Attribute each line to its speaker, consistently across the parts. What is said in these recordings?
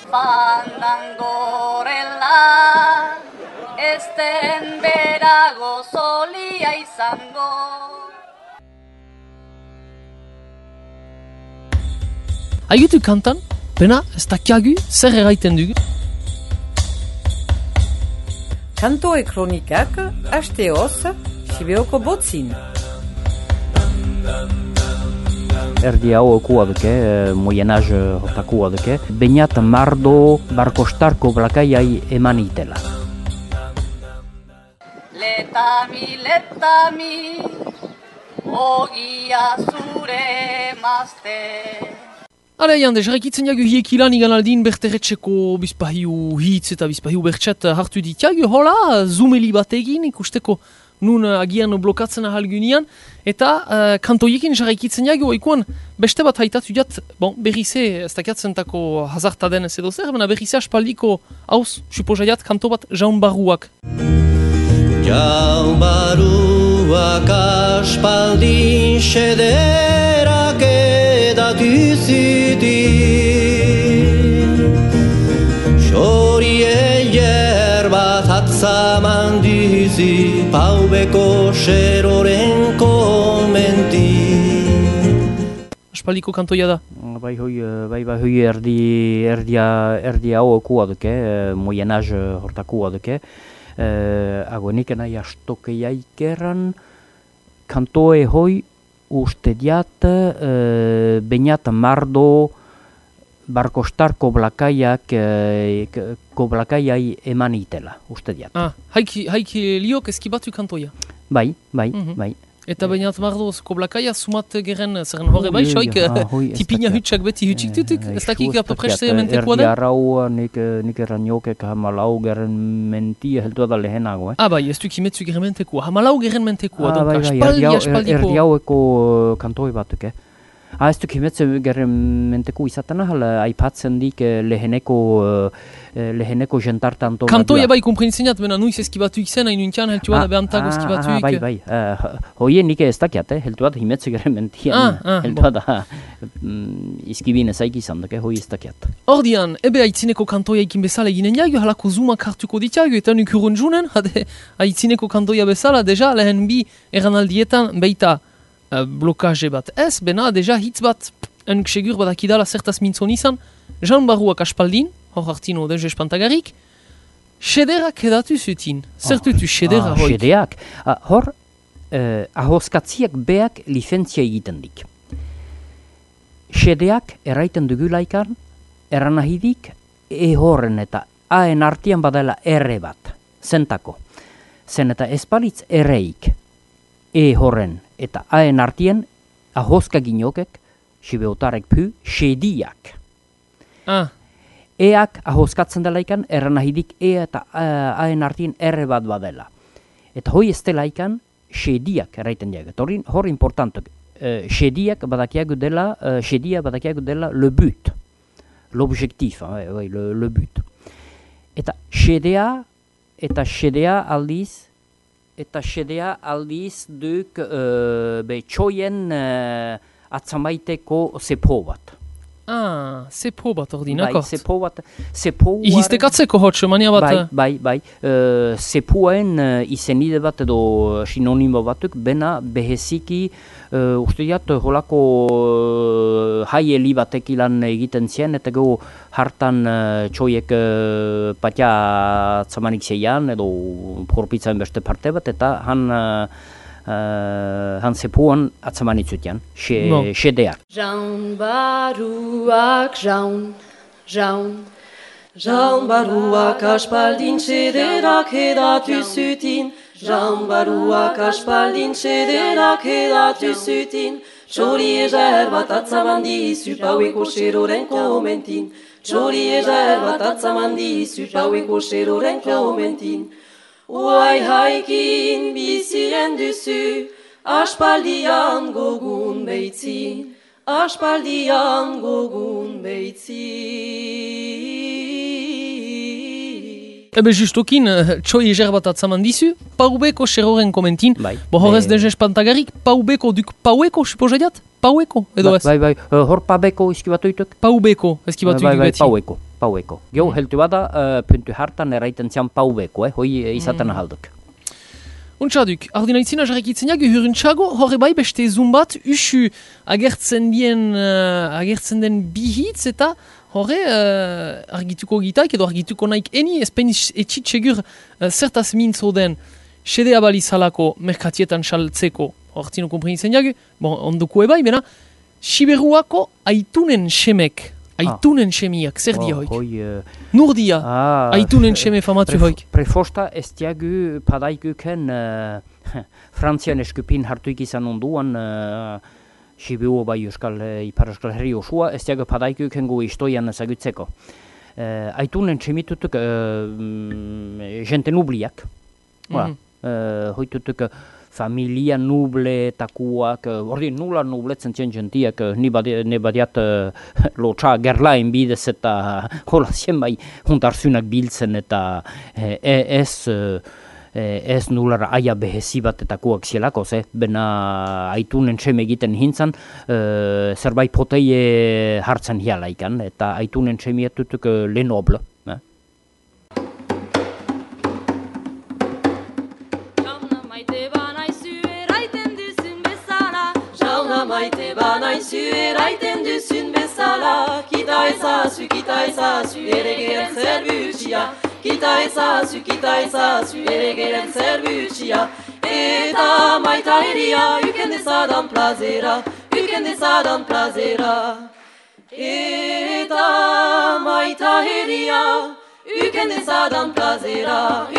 Speaker 1: fandangorela, esten berago zolia izango.
Speaker 2: Aigutu kantan, pena ez dakiagu zer erraiten dugu.
Speaker 3: Kantoe kronikak, hasteoz, Sibeoko botzin.
Speaker 4: Erdi hau okua duke, Moyen-Âge hortakua duke. Beñat mardo barkostarko blakaiai eman itela.
Speaker 1: Letami, ogia zure mazte.
Speaker 2: Hale, jande, jarraikitzen jagu hiek ilan igan aldin berterretxeko bizpahiu hitz eta bizpahiu bertxet hartu ditiagu. Hola, zoomeli bat egin, ikusteko nun agian blokatzen ahalgunian. Eta kantoiekin jarraikitzen jagu, ikuan beste bat haitatu jat, berrize, ez dakiatzentako hazarta denez edo zer, bena berrize aspaldiko hauz, supozaiat, kanto bat Jaun Barruak.
Speaker 5: Jaun Barruak aspaldin xederak edatu zitin, xorie jerbat atzaman dizi, paubeko xeroren komenti.
Speaker 2: Aspaldiko kantoia da.
Speaker 4: Bai hoi erdi hau okua duke, Moyen-Âge hortakua duke. Agoenik nahi astokeiaik erran, kantoe hoi uste diat Beñat mardo barkostarko blakaiai eman itela, uste diat.
Speaker 2: Haiki liok eskibatu kantoia.
Speaker 4: Bai.
Speaker 2: Eta Beñat mardo koblakaia sumat geren, zerren horre bai, soik tipina hutsak beti hutsik tutuk, ez dakik apapreste mentekoa da?
Speaker 4: Erdi arraua nik erran jokek hamalau geren mentia heltua da lehenago,
Speaker 2: Bai, ez duk imetzu geren mentekoa, hamalau geren mentekoa,
Speaker 4: aspaldiko. Erdi haueko kantoi batuk, ez duk imetzu geren mentekoa izaten ahal, aipatzen dik leheneko jentartan toga.
Speaker 2: Kantoia bai, komprenitzenat, bena nuiz eskibatu ikzen, hain nuintian heltua da behantago eskibatu ik.
Speaker 4: Bai. Hoie nik ez dakiat, heltua da himetzu geren mentian, heltua da izkibin ezaik izan duk, hoi ez dakiat.
Speaker 2: Ordian, ebe aitzineko kantoia ikin bezala eginen jagu, halako zoomak hartuko ditiagu, eta nuk urun junen, aitzineko kantoia bezala, deja, lehen bi eranaldietan beita blokaje bat ez, bena, deja hitz bat, enuk segur badakidala zertaz mintzon izan, Jaun Barruak aspaldin, hor hartino deus espantagarik, xederak edatu zutin. Zertutu xedera hoik?
Speaker 4: Xedeak. Hor, ahoskatziak beak licentzia egiten dik. Xedeak erraiten dugulaikan, eranahidik, horren eta aen artian badala erre bat, zentako. Zen eta espalitz erreik, horren eta aen artien, ahoska ginokek, sibeotarek pu, xediak. Eak ahoskatzen delaikan, eranahidik eta aen artien erre bat badela. Eta hoi ez delaikan, xediak erraiten diaget. Hor importantok, xediak badakiagu dela le but, l'objectif, le but. Eta xedea aldiz duk txoien atzamaiteko zepo bat.
Speaker 2: Zepo bat ordinakort.
Speaker 4: Bai, zepo bat.
Speaker 2: Ihiztekatzeko hotxe, mania bat.
Speaker 4: Bai. Zepoen izenide bat edo sinonimo batuk, bena beheziki, uste diat, holako haieli batek ilan egiten zien, eta go hartan txoiek patia atzamanik zeian, edo korpitzaen beste parte bat, eta han zepuan atzamanitzutian, xedeak.
Speaker 6: Jaun Barruak, jaun Barruak aspaldin xederak edatu zutin, Jaun Barruak aspaldin xederak edatu zutin, txori ezer bat atzaman dizu paueko xeroren komentin, txori ezer bat atzaman dizu paueko xeroren komentin. Uai haikin bizien duzu, aspaldian gogun behitzin, aspaldian gogun behitzin.
Speaker 2: Ebe justokin, txoi ezer bat atzaman dizu, paubeko xeroren komentin. Bo horrez dez espantagarik, paubeko duk paueko, supozaiat? Paueko, edo ez?
Speaker 4: Bai, hor pabeko eskibatu ituk?
Speaker 2: Paubeko eskibatu ituk beti.
Speaker 4: Paueko. paueko. Geo heltu bada, puntu hartan eraiten zian paueko, hoi izaten ahalduk.
Speaker 2: Untxaduk, ardinaitzina jarrakitzen jagu hurrentxago, horre bai beste zumbat usu agertzen den bihitz eta horre argituko gitak edo argituko naik eni ezpen etxitsegur zertaz mintzo den sede abalizalako merkatietan saltzeko hortzino komprenitzen jagu, ondoko ebai, bena Siberuako aitunen semek. Aitunen semiak, zer dia hoik? Nur dia, aitunen seme famatzu hoik.
Speaker 4: Prefosta ez diagu padaikuken Frantzian eskupin hartuik izan onduan Sibiru bai Ipar Euskal Herri osua, ez diagu padaikuken gu istoian ezagutzeko. Aitunen semitutuk jente nubliak. Hoitutuk familia nuble takuak, ordi nula nubletzen zien gentiak, ne badiat lotxa gerlaen bidez eta hola zien bai huntarzunak biltzen eta ez nulara aia behezi bat etakuak zielako, bena aitunen seme egiten hintzan, zerbait proteie hartzen hialaikan, eta aitunen semietutuk le noble.
Speaker 6: Maite banaizu eraiten duzun bezala, kita ezazu ere geren zerbutxia, kita ezazu ere geren zerbutxia, eta maita heria uken dezadan plazera, eta maita heria uken dezadan plazera.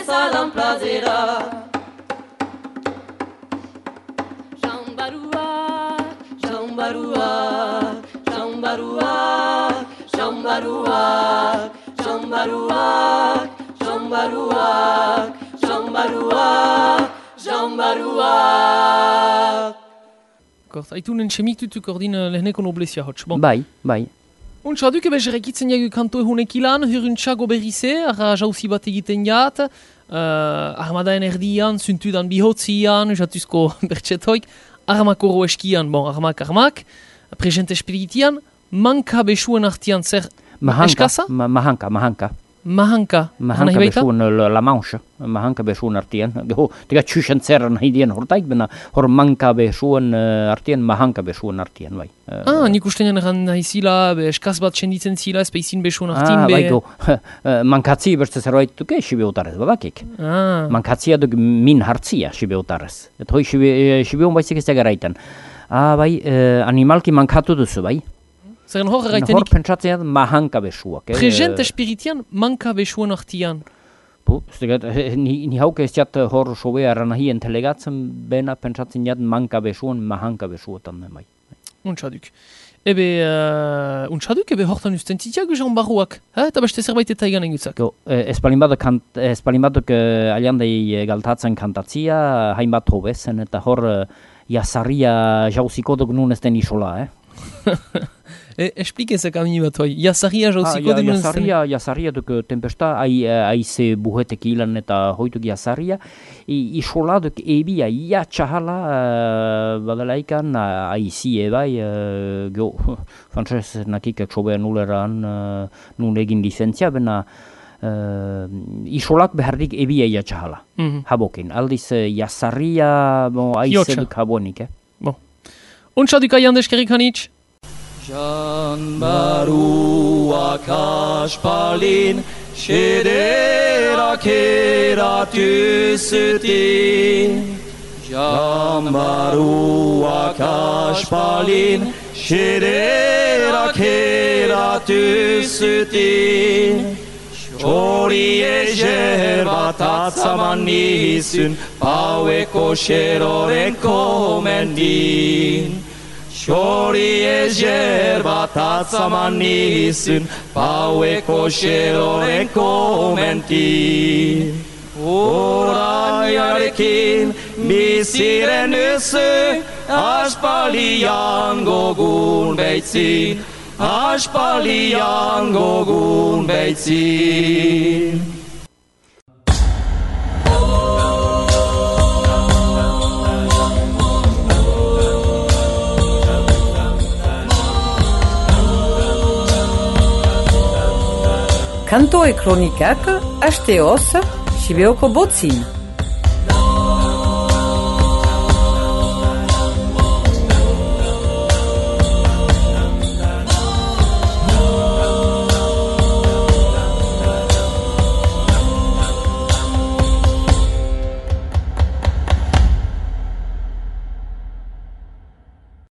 Speaker 6: Jambaruak.
Speaker 2: Aitunen semik tutuk ordin leheneko noblezia hotx.
Speaker 4: Bai.
Speaker 2: Untxaduk ebe jerekitzen jagu kanto ehunek ilan, hurruntxago berrize, arra jauzi bat egiten jat, armadaen erdian, zuntudan bihotzian, jatuzko bertxetoik, armakoro eskian, armak, presente espiritian, manka besuen artian zer eskasa? Mahanka
Speaker 4: besuen la manche, mahanka besuen artian. Tiga txusen zerran haidien hortaik, bena hor manka besuen artian, mahanka besuen artian, bai.
Speaker 2: Nik ustean egan haizila, eskaz bat senditzen zila, ezpeizin besuen artin,
Speaker 4: baitu, mankatzi bertze zerbait duke, sibeotarez, babakik. Mankatzia duk min hartzia, sibeotarez. Eta hoi sibeon baizik ez garaitan. Bai, animalki mankatu duzu, bai.
Speaker 2: Zeren hor eraitenik?
Speaker 4: Hor pentsatzean mahanka besuak.
Speaker 2: Presente espiritian manka besuen artian.
Speaker 4: Ni hauke ez jat hor sobea ranahien telegatzen, bena pentsatzen jat manka besuen, mahanka besuetan, bai.
Speaker 2: Untxaduk. Ebe hortan usten zitiak usan barruak, eta beste zerbait eta egan engutzak.
Speaker 4: Espalin baduk aliandei galtatzen kantatzia, hainbat hobezen, eta hor jasarria jauziko duk nun ez den isola,
Speaker 2: Expliquezak amini bat hoi, jasarria jauziko duk nun ez den?
Speaker 4: Jasarria duk tempesta, aize buhetek ilan eta hoituk jasarria, isola duk ebia jatxahala badalaikan aizi ebai, frantzez nakikak sobea nuleran nun egin licentzia, bena isolak beharrik ebia jatxahala, habokin. Aldiz jasarria aize duk habonik,
Speaker 2: Untxaduk aian deskerik hanitz?
Speaker 5: Janbaruak aspalin, sederak eratu zutin. Janbaruak aspalin, sederak eratu zutin. Txori ezer bat atzaman nizun, paueko xerorenko mendin. Txori ezer bat atzaman nizun, paueko xerorenko mendin. Oraiarekin biziren duzu, aspalian gogun beitzin. Aspalian gogun beitzin.
Speaker 3: Kantoe kronikak, asteoz, Sibeoko botzin.